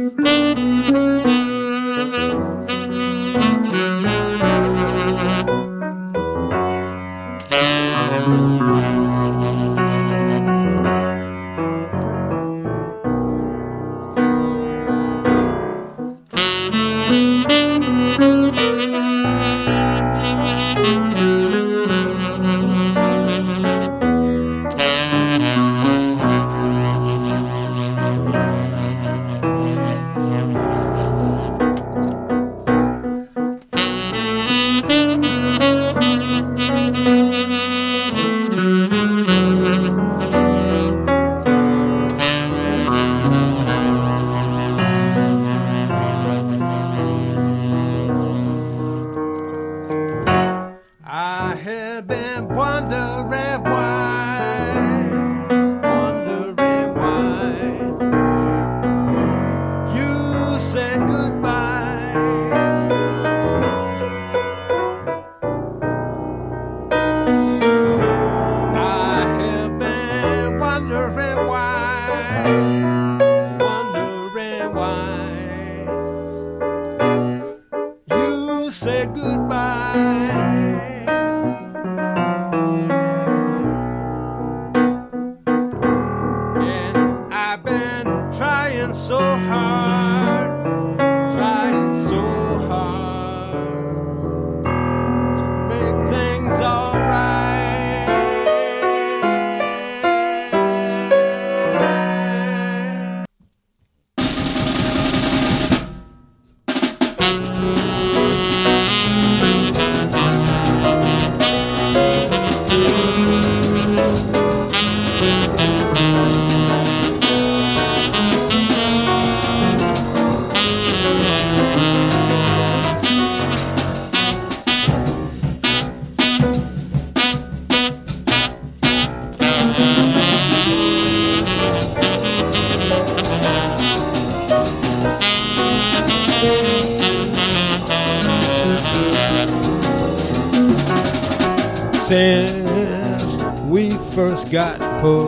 Since we first got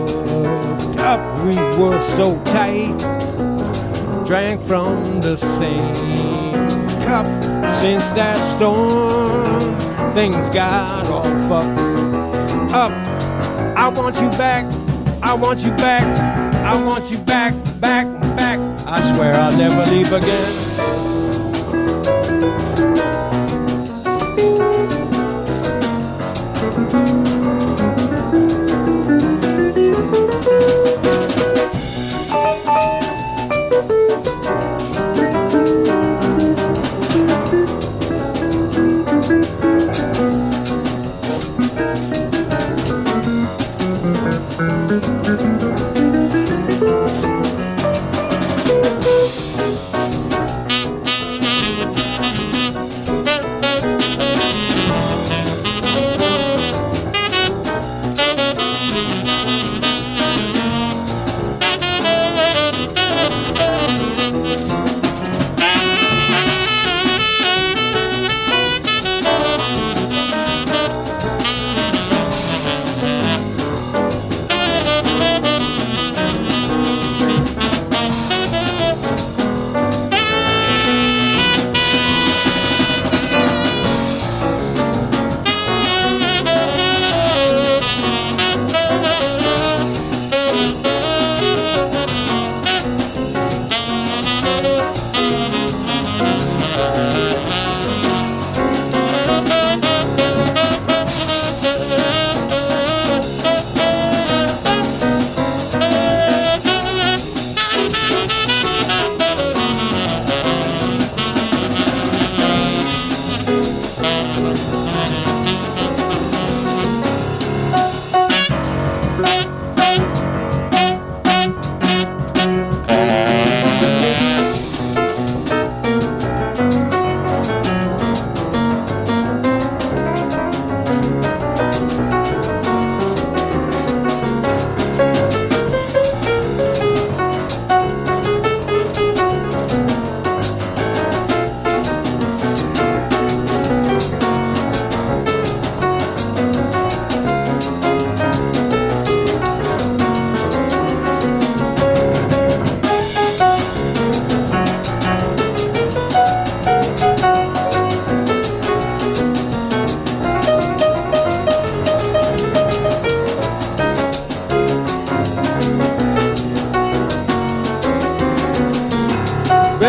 hooked up, we were so tight, drank from the same cup. Since that storm, things got all fucked up. I want you back, I want you back, I want you back, back, back. I swear I'll never leave again.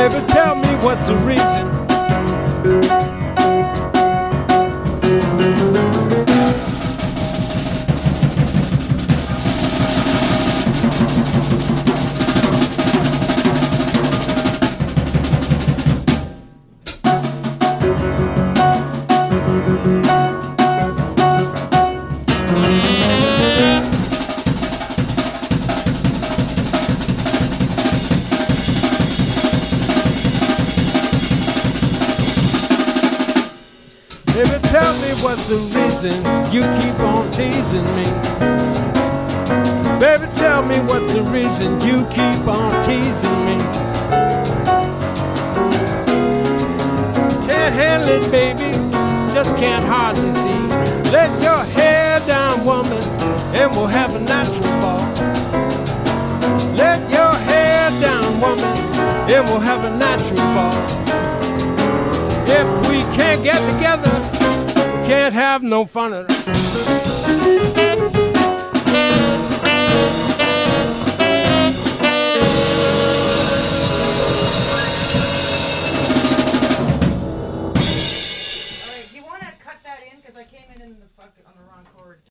Baby, tell me what's the reason. Baby, tell me what's the reason you keep on teasing me. Baby, tell me what's the reason you keep on teasing me. Can't handle it, baby, just can't hardly see. Let your hair down, woman, and we'll have a natural ball. Let your hair down, woman, and we'll have a natural ball. If we can't get together, we can't have no fun at all.